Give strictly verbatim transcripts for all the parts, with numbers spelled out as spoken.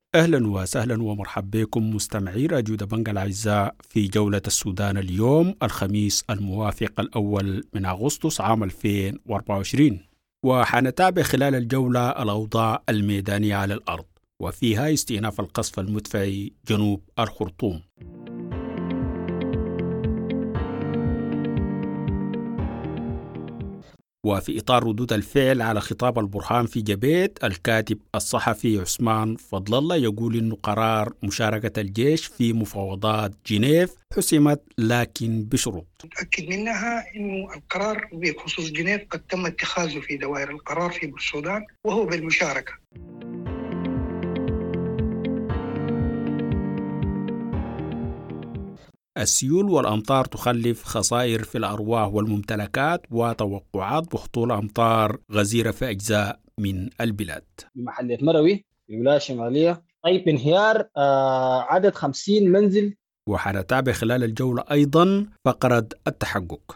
أهلا وسهلا ومرحبا بكم مستمعي راديو دبنج الأعزاء في جولة السودان اليوم الخميس الموافق الأول من أغسطس عام ألفين وأربعة وعشرين، وحنتابع خلال الجولة الأوضاع الميدانية على الأرض وفيها استئناف القصف المدفعي جنوب الخرطوم. وفي إطار ردود الفعل على خطاب البرهان في جبيت، الكاتب الصحفي عثمان فضل الله يقول إنه قرار مشاركة الجيش في مفاوضات جنيف حسمت لكن بشروط. أكد منها إنه القرار بخصوص جنيف قد تم اتخاذه في دوائر القرار في السودان وهو بالمشاركة. السيول والأمطار تخلف خسائر في الأرواح والممتلكات وتوقعات بهطول أمطار غزيرة في أجزاء من البلاد. بمحلية مروي في الولاية الشمالية طيب انهيار آه عدد خمسين منزل. وحنتابع خلال الجولة أيضا فقرة التحقق.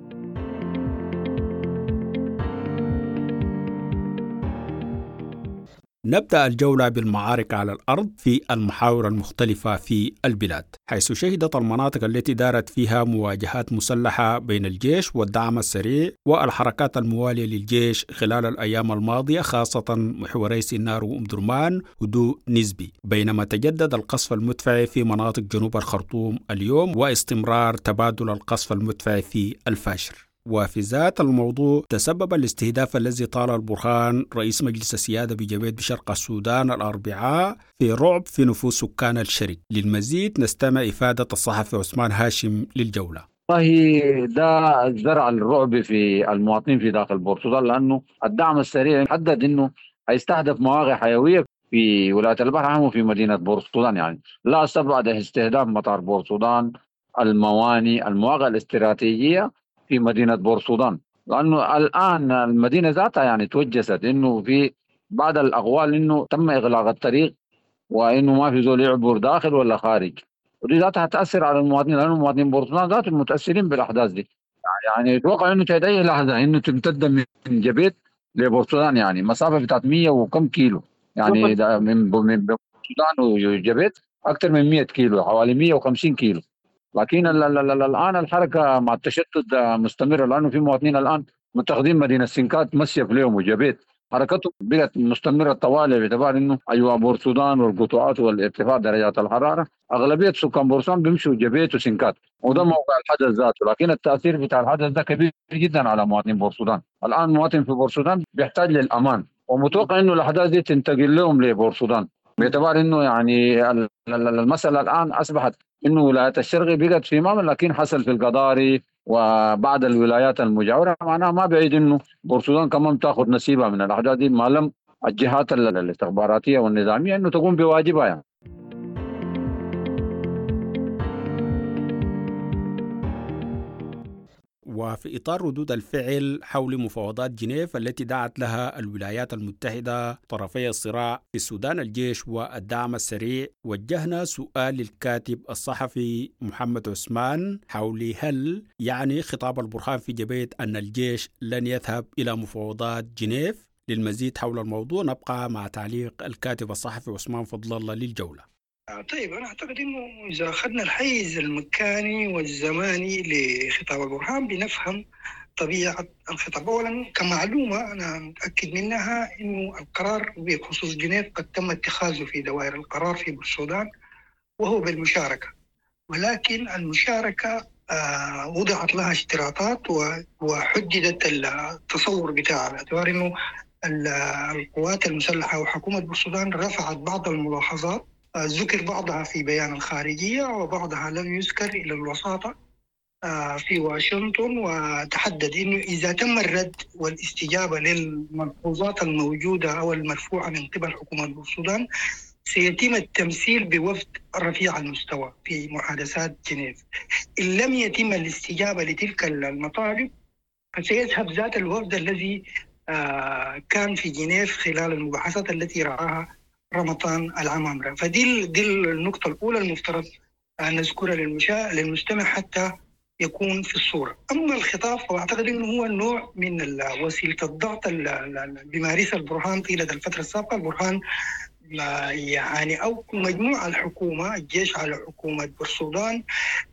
نبدأ الجولة بالمعارك على الأرض في المحاور المختلفة في البلاد، حيث شهدت المناطق التي دارت فيها مواجهات مسلحة بين الجيش والدعم السريع والحركات الموالية للجيش خلال الأيام الماضية، خاصة محوري سنار وأم درمان هدوء نسبي، بينما تجدد القصف المدفعي في مناطق جنوب الخرطوم اليوم واستمرار تبادل القصف المدفعي في الفاشر. وفي ذات الموضوع تسبب الاستهداف الذي طال البرهان رئيس مجلس السيادة بجبيت بشرق السودان الأربعاء في رعب في نفوس سكان الشرق. للمزيد نستمع إفادة الصحفي عثمان هاشم للجولة. والله ده زرع الرعب في المواطنين في داخل بورسودان، لأنه الدعم السريع حدد أنه هيستهدف مواقع حيوية في ولاية البحر وفي مدينة بورسودان، يعني لا استبعد استهداف مطار بورسودان، المواني، المواقع الاستراتيجية في مدينة بورسودان، لأنه الآن المدينة ذاتها يعني توجست إنه في بعض الأقوال إنه تم إغلاق الطريق وإنه ما في زول يعبر داخل ولا خارج، ودي ذاتها تأثر على المواطنين، لأنه المواطنين بورسودان ذاتهم متأثرين بالأحداث دي. يعني يتوقع إنه تهدي أي لحظة إنه تمتد من جبيت لبورسودان، يعني مسافة بتاعت مية وكم كيلو، يعني من من بورسودان وجبيت أكثر من مية كيلو، حوالي مية وخمسين كيلو. لكن الآن الحركة مع التشتت مستمرة، لأنه في مواطنين الآن متخذين مدينة سنكات مصيف اليوم وجبيت، حركته بقت مستمرة طوالي باعتبار إنه أيوة بورسودان والقطوعات والارتفاع درجات الحرارة أغلبية سكان بورسودان بيمشوا جبيت وسنكات، وده موقع الحدث ذاته، لكن التأثير بتاع الحدث ده كبير جدا على مواطنين بورسودان. الآن مواطن في بورسودان بيحتاج للأمان، ومتوقع إنه الأحداث دي تنتقل لهم لبورسودان باعتبار إنه يعني المسألة الآن أصبحت إنه ولاية الشرق بقت في مامن، لكن حصل في القضاري وبعض الولايات المجاورة، معناها ما بعيد إنه بورسودان كمان تأخذ نصيبها من الأحداث دي ما لم الجهات الاستخباراتية والنظامية إنه تقوم بواجبها يعني. وفي إطار ردود الفعل حول مفاوضات جنيف التي دعت لها الولايات المتحدة طرفي الصراع في السودان الجيش والدعم السريع، وجهنا سؤال للكاتب الصحفي محمد عثمان حول هل يعني خطاب البرهان في جبيت أن الجيش لن يذهب إلى مفاوضات جنيف. للمزيد حول الموضوع نبقى مع تعليق الكاتب الصحفي عثمان فضل الله للجولة. طيب أنا أعتقد إنه إذا أخذنا الحيز المكاني والزماني لخطاب البرهان بنفهم طبيعة الخطاب. أولا كمعلومة أنا متأكد منها إنه القرار بخصوص جنيف قد تم اتخاذه في دوائر القرار في السودان وهو بالمشاركة، ولكن المشاركة آه وضعت لها اشتراطات وحددت التصور بتاعها باعتبار إنه القوات المسلحة وحكومة السودان رفعت بعض الملاحظات، ذكر بعضها في بيان الخارجية وبعضها لم يذكر إلى الوساطة في واشنطن، وتحدد إنه إذا تم الرد والاستجابة للملحوظات الموجودة أو المرفوعة من قبل حكومة السودان سيتم التمثيل بوفد رفيع المستوى في محادثات جنيف. إن لم يتم الاستجابة لتلك المطالب فسيذهب ذات الوفد الذي كان في جنيف خلال المباحثات التي رعاها رمضان العمامرة. فدي دي النقطة الأولى المفترض أن نذكرها للمستمع حتى يكون في الصورة. أما الخطاب فأعتقد أنه هو نوع من وسيلة الضغط اللي بيمارسها البرهان طيلة الفترة السابقة. البرهان يعني أو مجموعة الحكومة الجيش على حكومة بورسودان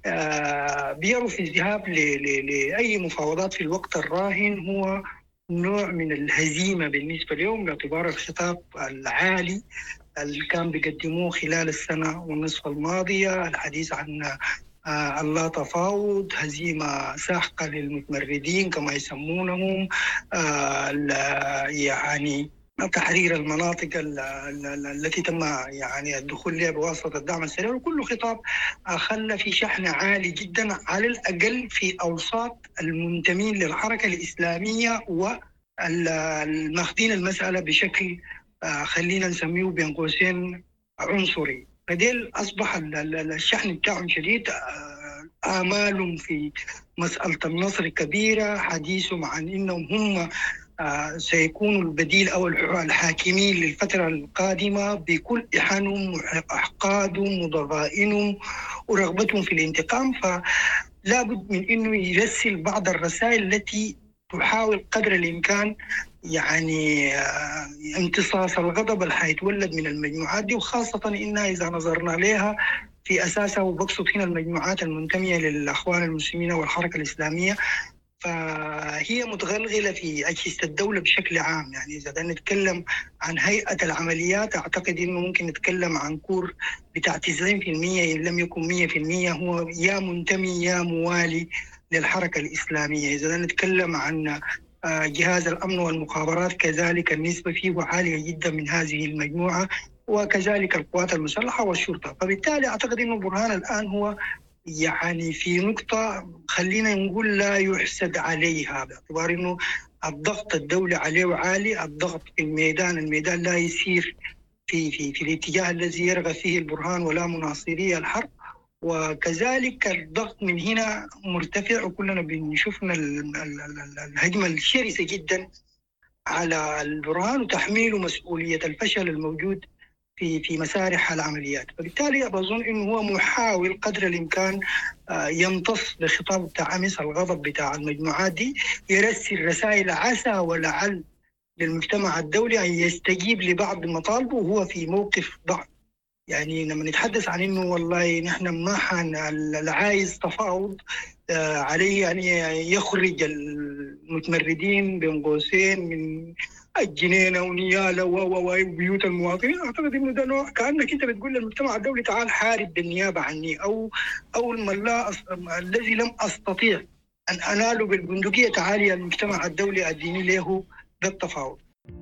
بيروا في الذهاب لأي مفاوضات في الوقت الراهن هو نوع من الهزيمة بالنسبة لهم، باعتبار الخطاب العالي اللي كان بيقدموه خلال السنة والنصف الماضية، الحديث عن آه اللا تفاوض، هزيمة ساحقة للمتمردين كما يسمونهم، آه يعني تحرير المناطق التي تم يعني الدخول لها بواسطة الدعم السريع، وكل خطاب خلى في شحن عالي جدا على الأقل في أوساط المنتمين للحركة الإسلامية والماخذين المسألة بشكل آه خلينا نسميه بين قوسين عنصري. فديل أصبح الشحن بتاعهم شديد، آمالهم في مسألة النصر كبيرة، حديثهم عن إنهم هم سيكونوا البديل أو الحاكمين للفترة القادمة بكل إحانهم وأحقادهم وضغائنهم ورغبتهم في الانتقام. فلا بد من إنه يرسل بعض الرسائل التي تحاول قدر الإمكان يعني امتصاص الغضب اللي حيتولد من المجموعات دي، وخاصة إنها إذا نظرنا لها في أساسها وبقصد هنا المجموعات المنتمية للأخوان المسلمين والحركة الإسلامية، فهي متغلغلة في أجهزة الدولة بشكل عام. يعني إذا نتكلم عن هيئة العمليات أعتقد إنه ممكن نتكلم عن كور بتاع تسعين بالمئة إن لم يكن مئة بالمئة هو يا منتمي يا موالي للحركة الإسلامية. إذا نتكلم عن جهاز الأمن والمخابرات كذلك النسبة فيه عالية جدا من هذه المجموعة، وكذلك القوات المسلحة والشرطة. فبالتالي أعتقد أنه برهان الآن هو يعني في نقطة خلينا نقول لا يحسد عليها، باعتبار أنه الضغط الدولي عليه عالي، الضغط في الميدان الميدان لا يسير في, في, في الاتجاه الذي يرغب فيه البرهان ولا مناصري الحرب، وكذلك الضغط من هنا مرتفع، وكلنا بنشوفنا الهجمة الشرسة جدا على البرهان وتحميله مسؤولية الفشل الموجود في في مسارح العمليات. فبالتالي بظن انه هو محاول قدر الامكان يمتص بخطاب بتاع امس الغضب بتاع المجموعات دي، يرسل رسائل عسى ولعل للمجتمع الدولي ان يستجيب لبعض مطالبه وهو في موقف ضعف. يعني لما نتحدث عن انه والله نحن ما حن العايز تفاوض عليه ان يخرج المتمردين بين قوسين من الجنينة ونيالة وبيوت المواطنين، أعتقد إنه ده نوع كأنك أنت بتقول للمجتمع الدولي تعال حارب بالنيابة عني، أو أو الملا الذي لم أستطيع أن أناله بالبندقية تعالي المجتمع الدولي أديني له بالتفاوض.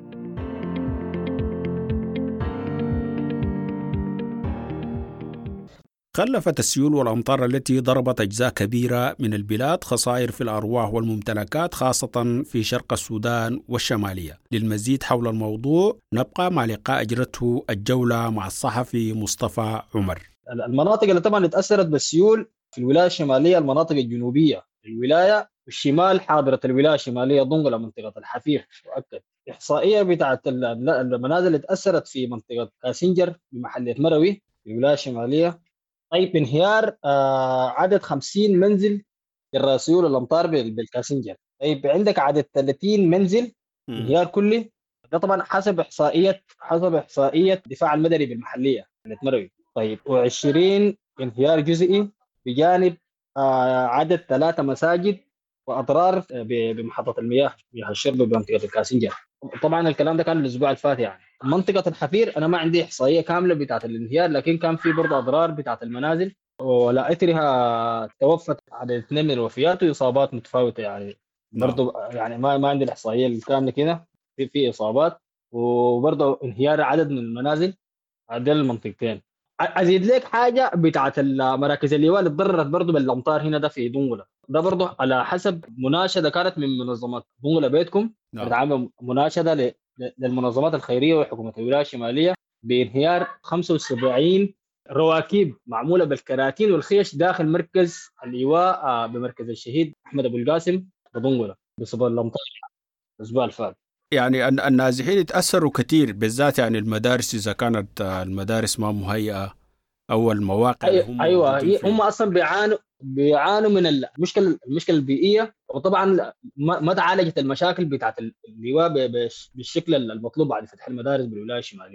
خلفت السيول والأمطار التي ضربت أجزاء كبيرة من البلاد خسائر في الأرواح والممتلكات، خاصة في شرق السودان والشمالية. للمزيد حول الموضوع نبقى مع لقاء أجرته الجولة مع الصحفي مصطفى عمر. المناطق اللي طبعا اتأثرت بالسيول في الولاية الشمالية المناطق الجنوبية الولاية، والشمال حاضرة الولاية الشمالية ضنقلة منطقة الحفير. وأكد إحصائية بتاعت المنازل اللي اتأثرت في منطقة كاسنجر بمحلية مروي في الولاية الشمالية. طيب انهيار آه عدد خمسين منزل جراء سيول الأمطار بالكاسنجر. طيب عندك عدد ثلاثين منزل انهيار كلي، ده طبعا حسب إحصائية حسب إحصائية دفاع المدني بالمحلية محلية مروي. طيب وعشرين انهيار جزئي بجانب آه عدد ثلاثة مساجد وأضرار بمحطة المياه مياه الشرب بمنطقة الكاسنجر. طبعا الكلام ده كان الأسبوع الفات. يعني منطقة الحفير أنا ما عندي إحصائية كاملة بتاعة الانهيار، لكن كان في برضه أضرار بتاعة المنازل، ولا أثرها توفت عدد اثنين من الوفيات وإصابات متفاوتة. يعني برضه يعني ما ما عندي الإحصائية الكاملة كده، في في إصابات وبرضه انهيار عدد من المنازل عدد المنطقتين. أزيد لك حاجة بتاعة المراكز اللواء اللي تضررت برضه بالأمطار هنا، ده في دنقلة، ده برضه على حسب مناشدة كانت من منظمات دنقلة بيتكم، عامل مناشدة للمنظمات الخيرية وحكومة الولاية الشمالية بانهيار خمسة وسبعين رواكيب معمولة بالكراتين والخيش داخل مركز اللواء بمركز الشهيد أحمد أبو القاسم بدنقلة بسبب الأمطار الأسبوع الفات. يعني النازحين يتأثروا كثير، بالذات يعني المدارس إذا كانت المدارس ما مهيئة أو المواقع أي هم أيوة هم أصلا بيعانوا بيعانوا من المشكلة المشكلة البيئية، وطبعا ما تعالجت المشاكل بتاعت اللواء بالشكل المطلوب بعد فتح المدارس بالولاية الشمالية.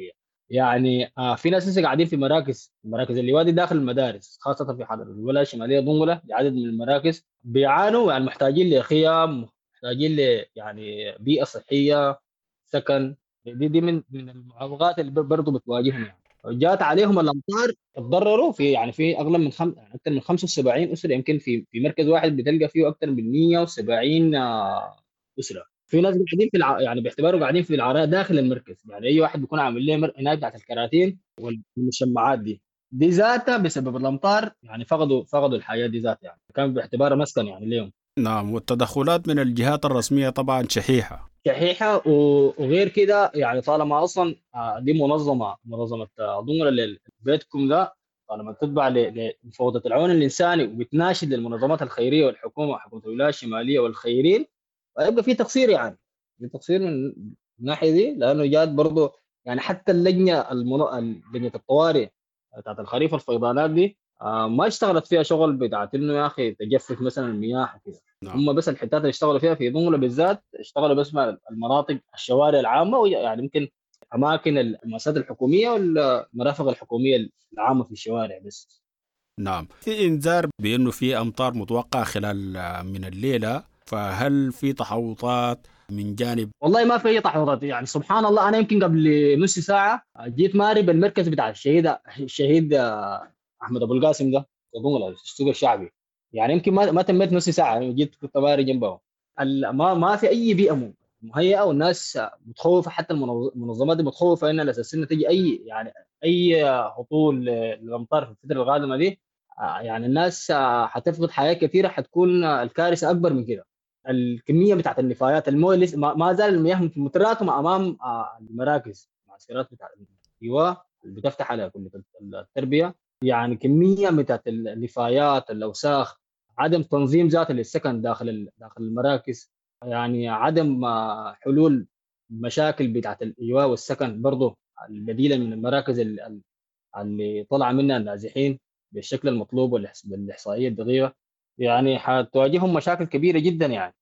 يعني آه في ناس لسه قاعدين في مراكز مراكز اللواء دي داخل المدارس، خاصه في حضر الولايه الشماليه دنقله، لعدد من المراكز بيعانوا، يعني محتاجين لخيام، محتاجين ل يعني بيئه صحيه، سكن. دي دي من من المعوقات اللي برضه بتواجههم يعني. جات عليهم الامطار، اتضرروا في يعني في اغلب من خم... يعني اكثر من خمسة وسبعين اسره، يمكن في في مركز واحد بتلقى فيه اكثر من مية وسبعين آه، اسره. في ناس قاعدين في الع... يعني باعتباره قاعدين في العراء داخل المركز، يعني اي واحد بيكون عامل له مر... هناك بتاعت الكراتين والمشمعات دي. دي ذاتها بسبب الامطار يعني فقدوا فقدوا الحياه دي ذاتها، يعني كان باعتبارها مسكن يعني ليهم. نعم، والتدخلات من الجهات الرسمية طبعا شحيحة. شحيحه و- وغير كده، يعني طالما اصلا آه، دي منظمه منظمه آه، ضمن اللي بيتكم ده، طالما تتبع ل- لمفوضيه العون الانساني وبتناشد للمنظمات الخيريه والحكومه، حكومه الولايه الشماليه والخيرين، ويبقى في تقصير، يعني في تقصير من الناحيه دي، لانه جات برضه يعني حتى اللجنه المن... لجنه الطوارئ بتاعت الخريف الفيضانات دي آه، ما اشتغلت فيها شغل بتاعت انه يا اخي تجفف مثلا المياه وكده. نعم. هم بس الحتات اللي اشتغلوا فيها في ضمن بالذات اشتغلوا بس مع المناطق الشوارع العامه، ويعني يمكن اماكن المؤسسات الحكوميه والمرافق الحكوميه العامه في الشوارع بس. نعم، في إنذار بأنه في أمطار متوقعة خلال آه، من الليلة، فهل في تحوطات من جانب؟ والله ما في اي تحويضات، يعني سبحان الله، انا يمكن قبل نص ساعه جيت ماري بالمركز بتاع الشهيد الشهيد احمد ابو القاسم ده في ضمن السوق الشعبي، يعني يمكن ما ما تميت نص ساعه، يعني جيت كنت ماري جنبه. ال- ما ما في اي بيئه م- مهيئه، والناس متخوفه، حتى المنظ- المنظمات دي متخوفه ان الاساس انه تجي اي يعني اي هطول للامطار في الفتره القادمه دي. آه، يعني الناس آه، حتفقد حياه كثيره، حتكون آه، الكارثه اكبر من كده. الكميه بتاعت النفايات، المويه لسه ما ما زال المياه متراكمه امام آه، المراكز، المعسكرات بتاعت ايوه اللي بتفتح على كليه التربيه. يعني كميه بتاعت النفايات، الاوساخ، عدم تنظيم ذات للسكن داخل ال- داخل المراكز، يعني عدم آه، حلول مشاكل بتاعت الايواء والسكن برضه البديله من المراكز ال- ال- اللي طلع منها النازحين بالشكل المطلوب والإحص- بالاحصائيه الدقيقه. يعني حتواجههم مشاكل كبيره جدا يعني.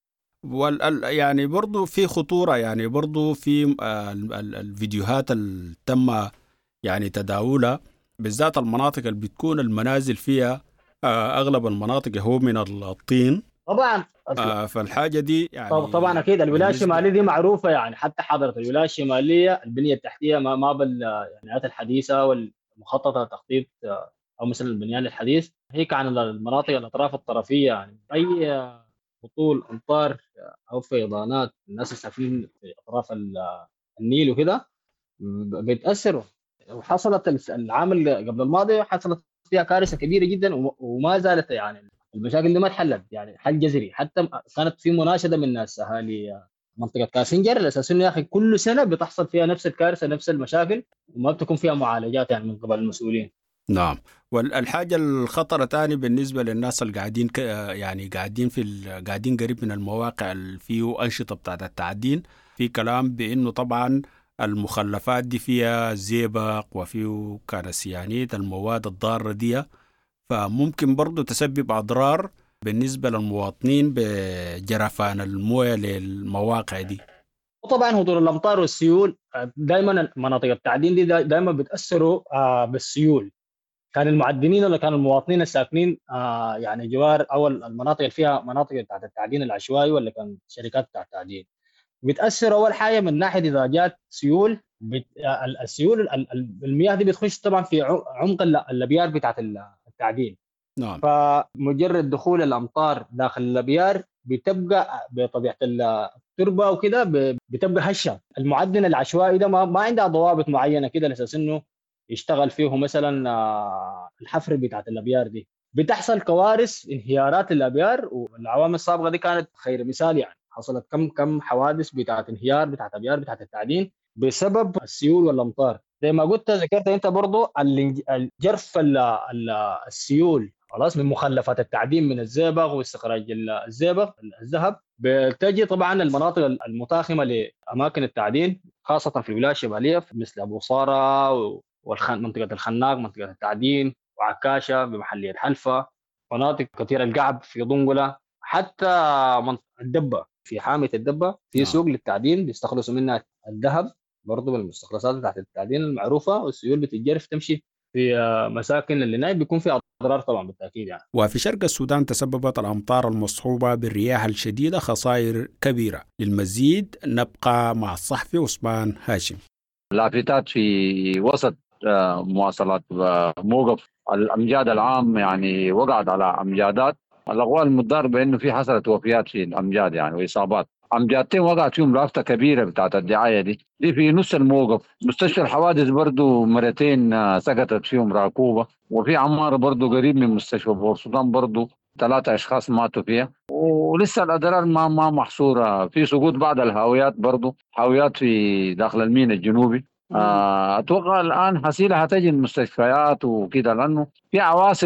وال يعني برضو في خطورة، يعني برضو في آه، ال- ال- الفيديوهات اللي تم يعني تداولها، بالذات المناطق اللي بتكون المنازل فيها آه، أغلب المناطق هو من الطين. طبعا. آه، فالحاجة دي طب طبعا يعني اكيد الولايه بالنسبة. الشماليه دي معروفه، يعني حتى حضرت الولايه الشماليه البنيه التحتيه ما ما بالبنايات الحديثه والمخططه تخطيط آه، او مثلا البنيان الحديث، هي كان المناطق الاطراف الطرفيه، يعني اي آه، هطول امطار آه، او فيضانات، الناس الساكنين في اطراف ال- النيل وكده ب- بيتاثروا. وحصلت الس- العام اللي قبل الماضي حصلت فيها كارثه كبيره جدا، وم- وما زالت يعني المشاكل دي ما اتحلت، يعني حل جذري. حتى كانت في مناشده من ناس اهالي منطقه كاسنجر على اساس انه يا اخي كل سنه بتحصل فيها نفس الكارثه، نفس المشاكل، وما بتكون فيها معالجات يعني من قبل المسؤولين. نعم. والحاجة الخطرة تاني بالنسبة للناس اللي قاعدين ك... يعني قاعدين في ال... قاعدين قريب من المواقع اللي فيه أنشطة بتاعت التعدين، في كلام بأنه طبعا المخلفات دي فيها زئبق وفيه كارثيانيت، المواد الضارة دي، فممكن برضو تسبب أضرار بالنسبة للمواطنين بجرفان الموية للمواقع دي. وطبعا هطول الامطار والسيول دائما مناطق التعدين دي دائما بتاثروا آه، بالسيول. كان المعدنين ولا كان المواطنين الساكنين آه يعني جوار او المناطق اللي فيها مناطق بتاعت التعدين العشوائي، ولا كان شركات بتاعت التعدين، بتاثر اول حاجه من ناحيه اذا جات سيول بت... ال- السيول ال- ال- المياه دي بتخش طبعا في ع- عمق الل- الابيار بتاعت ال- التعدين. نعم. فمجرد دخول الامطار داخل الابيار بتبقى بطبيعه ال- التربه وكده ب- بتبقى هشه. المعدن العشوائي ده ما, ما عندها ضوابط معينه كده على اساس انه يشتغل فيه مثلا آه، الحفر بتاعت الابيار دي. بتحصل كوارث انهيارات الابيار، والعوامل السابقه دي كانت خير مثال، يعني حصلت كم كم حوادث بتاعت انهيار بتاعت ابيار بتاعت التعدين بسبب السيول والامطار. زي ما قلت ذكرت انت برضو الانج- الجرف ال- ال- السيول خلاص من مخلفات التعدين من الزئبق واستخراج ال- الزئبق الذهب، بتجي طبعا المناطق المتاخمه لاماكن التعدين، خاصه في الولايه الشماليه مثل ابو صاره ومنطقه الخناق، منطقه التعدين وعكاشه بمحليه حلفه، مناطق كثيره القعب في ضنقله، حتى منطقه الدبه في حاميه الدبه في نعم. سوق للتعدين بيستخلصوا منها الذهب. برضه بالمستخلصات تحت التعدين المعروفة، والسيول بتتجرف تمشي في آه، مساكن اللي هناك بيكون فيها أضرار طبعا بالتأكيد يعني. وفي شرق السودان تسببت الأمطار المصحوبة بالرياح الشديدة خسائر كبيرة. للمزيد نبقى مع الصحفي عثمان هاشم. لافتات في وسط آه، مواصلات آه، موقف الامجاد العام يعني وقعت على امجادات. الاقوال المدار بانه في حصلت وفيات في الامجاد يعني واصابات. امجادتين وقعت فيهم لافته كبيره بتاعت الدعايه دي دي في نص الموقف. مستشفى الحوادث برضو مرتين آه، سقطت فيهم راكوبه. وفي عماره برضو قريب من مستشفى بور السودان برضو ثلاثه اشخاص ماتوا فيها. ولسه الاضرار ما ما محصوره. في سقوط بعض الهاويات برضو، هاويات في داخل الميناء الجنوبي. آه، اتوقع الان حسيله هتجي المستشفيات وكده، لانه في عواصف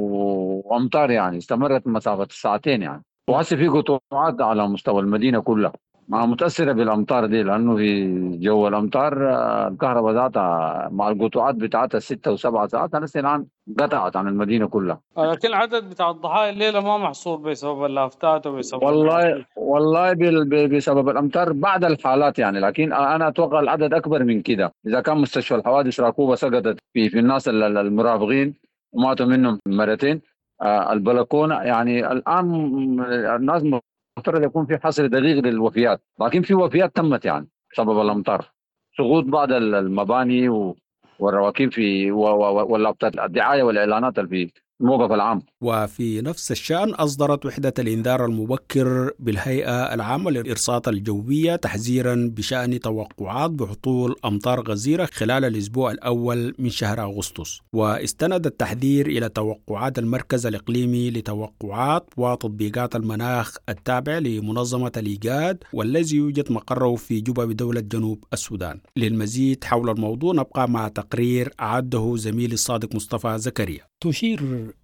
و- وامطار يعني استمرت مسافه ساعتين يعني. وهسه في قطوعات على مستوى المدينه كلها ما متاثره بالامطار دي، لانه في جو الامطار آه، الكهرباء ذاتها مع القطوعات بتاعتها ستة وسبعة ساعات هسه الان قطعت عن المدينه كلها. لكن العدد بتاع الضحايا الليلة ما محصور بسبب اللافتات وبسبب والله العاصفة. والله بال- ب- بسبب الامطار بعض الحالات يعني، لكن انا اتوقع العدد اكبر من كده. اذا كان مستشفى الحوادث راكوبه سقطت في في الناس ال- ال- المرافقين وماتوا منهم مرتين. آه، البلكونه يعني الان م- الناس مفترض يكون في حصر دقيق للوفيات، لكن في وفيات تمت يعني بسبب الامطار. سقوط بعض ال- المباني و- والرواكب في و- و- واللابتات الدعايه والاعلانات اللي في الموقف العام. وفي نفس الشأن أصدرت وحدة الإنذار المبكر بالهيئة العامة للإرصاد الجوية تحذيرا بشأن توقعات بهطول أمطار غزيرة خلال الأسبوع الأول من شهر أغسطس. واستند التحذير إلى توقعات المركز الإقليمي لتوقعات وتطبيقات المناخ التابع لمنظمة الإيجاد، والذي يوجد مقره في جوبا بدولة جنوب السودان. للمزيد حول الموضوع نبقى مع تقرير أعده زميلي الصادق مصطفى زكريا. تشير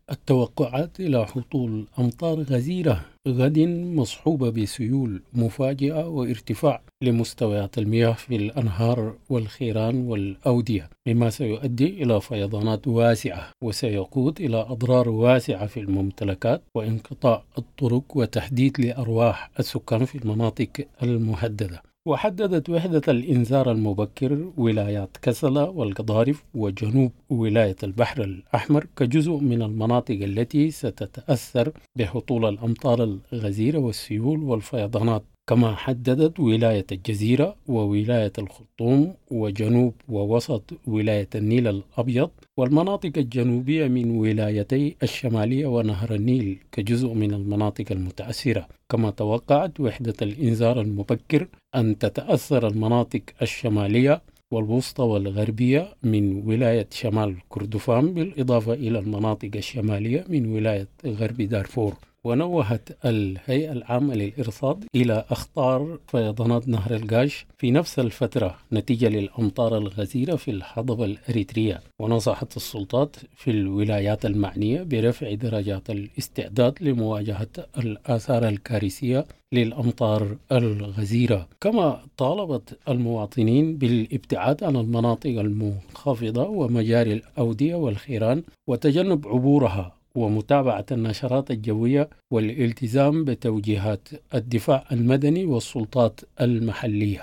التوقعات إلى هطول أمطار غزيرة غد مصحوبة بسيول مفاجئة وارتفاع لمستويات المياه في الأنهار والخيران والأودية، مما سيؤدي إلى فيضانات واسعة وسيقود إلى أضرار واسعة في الممتلكات وانقطاع الطرق وتهديد لأرواح السكان في المناطق المهددة. وحددت وحدة الإنذار المبكر ولايات كسلة والقضارف وجنوب ولاية البحر الأحمر كجزء من المناطق التي ستتأثر بهطول الأمطار الغزيرة والسيول والفيضانات. كما حددت ولاية الجزيرة وولاية الخرطوم وجنوب ووسط ولاية النيل الأبيض والمناطق الجنوبية من ولايتي الشمالية ونهر النيل كجزء من المناطق المتأثرة. كما توقعت وحدة الإنذار المبكر أن تتأثر المناطق الشمالية والوسطى والغربية من ولاية شمال كردفان بالإضافة إلى المناطق الشمالية من ولاية غرب دارفور. ونوهت الهيئة العامة للإرصاد إلى أخطار فيضانات نهر القاش في نفس الفترة نتيجة للأمطار الغزيرة في الهضبة الأريترية. ونصحت السلطات في الولايات المعنية برفع درجات الاستعداد لمواجهة الآثار الكارثية للأمطار الغزيرة. كما طالبت المواطنين بالابتعاد عن المناطق المنخفضة ومجاري الأودية والخيران وتجنب عبورها، ومتابعة النشرات الجوية والالتزام بتوجيهات الدفاع المدني والسلطات المحلية.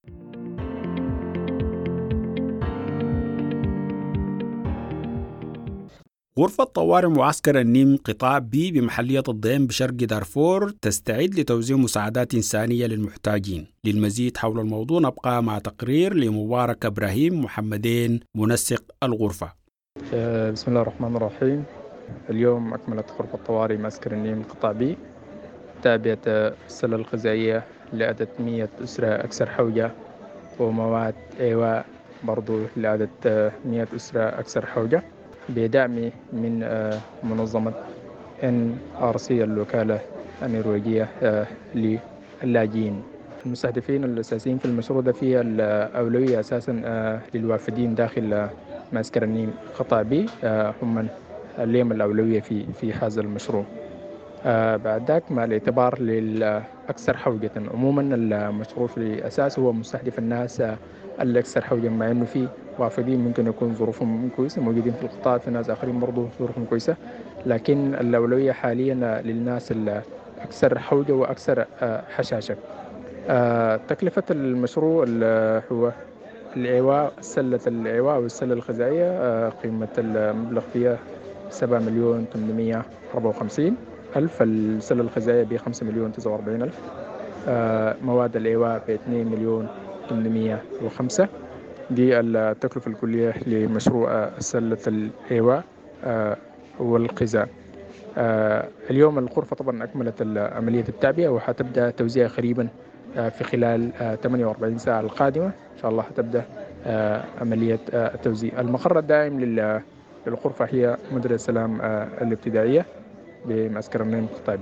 غرفة طوارئ معسكر النيم قطاع بي بمحلية الضيم بشرق دارفور تستعد لتوزيع مساعدات إنسانية للمحتاجين. للمزيد حول الموضوع نبقى مع تقرير لمبارك إبراهيم محمدين منسق الغرفة. بسم الله الرحمن الرحيم. اليوم أكملت غرفة طوارئ معسكر النيم قطاع بي تعبئة السلة الغذائية لعدد مئة أسرة أكثر حوجة ومواد إيواء برضو لعدد مئة أسرة أكثر حوجة بدعم من منظمة إن آر سي الوكالة النرويجية للاجئين. المستهدفين الأساسيين في المشروع ده فيه الأولوية أساسا للوافدين داخل معسكر النيم قطاع بي، هم اليوم الأولوية في في هذا المشروع. آه بعد ذاك مع الاعتبار للأكثر حوجة. عموما المشروع في الأساس هو مستهدف الناس الأكثر حوجة، مع إنه في وافدين ممكن يكون ظروفهم كويسة موجودين في القطاع، في ناس آخرين برضو ظروفهم كويسة، لكن الأولوية حاليا للناس الأكثر حوجة وأكثر آه حشاشة. آه تكلفة المشروع هو الإيواء سلة الإيواء والسلة الغذائية قيمة المبلغ فيها سبعة مليون ثمانمائة وأربعة وخمسين ألف، السلة الغذائية بخمسة مليون تسعة وأربعين ألف، مواد الإيواء باثنين مليون ثمانمائة وخمسة. دي التكلفة الكلية لمشروع سلة الإيواء والغذاء. اليوم الغرفة طبعا أكملت عملية التعبئة وحتبدأ توزيعها قريبا في خلال ثمانية وأربعين ساعة القادمة إن شاء الله. حتبدأ عملية التوزيع. المقر الدائم للغرفة هي مديرية السلام الابتدائية بمعسكر النين القطاعي.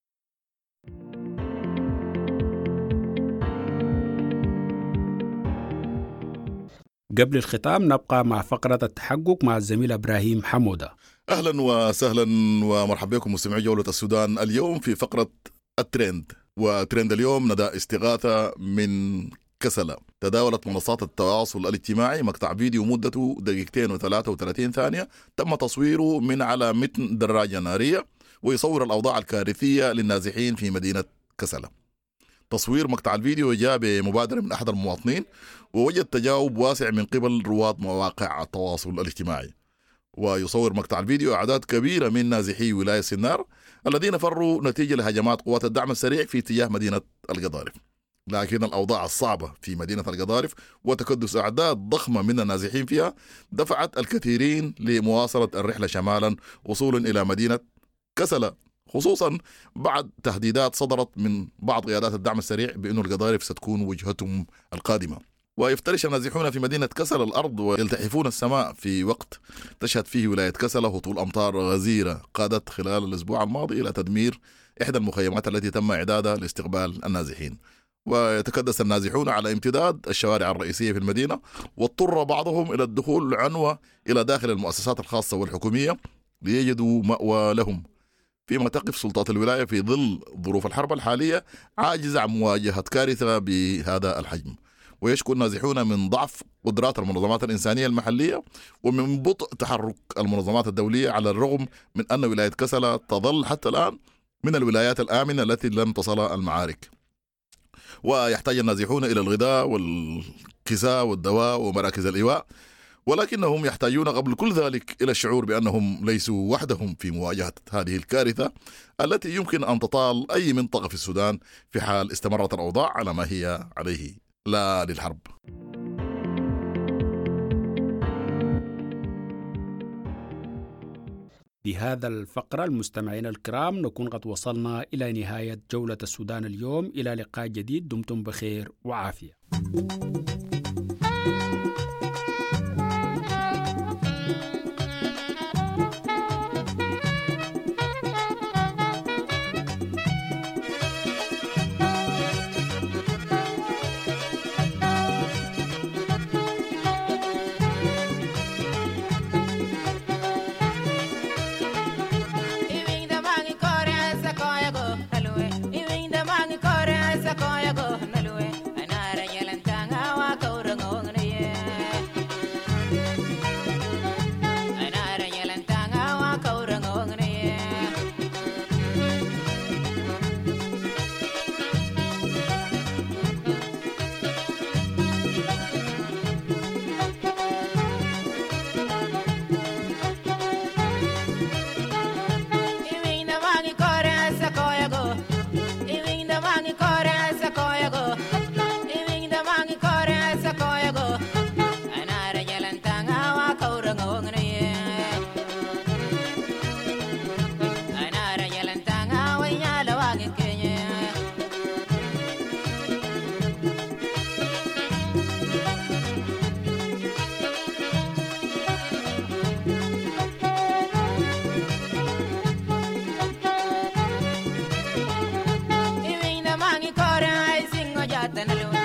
قبل الختام نبقى مع فقرة التحقق مع الزميل إبراهيم حمودة. أهلا وسهلا ومرحبا بكم مستمعي جولة السودان. اليوم في فقرة الترند، وترند اليوم ندى استغاثة من كسلة. تداولت منصات التواصل الاجتماعي مقطع فيديو مدته دقيقتين وثلاثة وثلاثين ثانية تم تصويره من على متن دراجة نارية ويصور الأوضاع الكارثية للنازحين في مدينة كسلة. تصوير مقطع الفيديو جاء بمبادرة من أحد المواطنين ووجد تجاوب واسع من قبل رواد مواقع التواصل الاجتماعي. ويصور مقطع الفيديو أعداد كبيرة من نازحي ولاية سنار الذين فروا نتيجة لهجمات قوات الدعم السريع في اتجاه مدينة القضارف. لكن الأوضاع الصعبة في مدينة القضارف وتكدس أعداد ضخمة من النازحين فيها دفعت الكثيرين لمواصلة الرحلة شمالا وصولا إلى مدينة كسلة، خصوصا بعد تهديدات صدرت من بعض قيادات الدعم السريع بأن القضارف ستكون وجهتهم القادمة. ويفترش النازحون في مدينة كسلة الأرض ويلتحفون السماء في وقت تشهد فيه ولاية كسلة هطول أمطار غزيرة قادت خلال الأسبوع الماضي إلى تدمير إحدى المخيمات التي تم إعدادها لاستقبال النازحين. ويتكدس النازحون على امتداد الشوارع الرئيسية في المدينة، واضطر بعضهم إلى الدخول عنوة إلى داخل المؤسسات الخاصة والحكومية ليجدوا مأوى لهم، فيما تقف سلطات الولاية في ظل ظروف الحرب الحالية عاجزة عن مواجهة كارثة بهذا الحجم. ويشكو النازحون من ضعف قدرات المنظمات الإنسانية المحلية ومن بطء تحرك المنظمات الدولية، على الرغم من أن ولاية كسلة تظل حتى الآن من الولايات الآمنة التي لم تصلها المعارك. ويحتاج النازحون إلى الغذاء والكساء والدواء ومراكز الإيواء، ولكنهم يحتاجون قبل كل ذلك إلى الشعور بأنهم ليسوا وحدهم في مواجهة هذه الكارثة التي يمكن أن تطال أي منطقة في السودان في حال استمرت الأوضاع على ما هي عليه لا للحرب. بهذا الفقرة المستمعين الكرام نكون قد وصلنا إلى نهاية جولة السودان اليوم. إلى لقاء جديد، دمتم بخير وعافية. Mangi kore ay singo jatana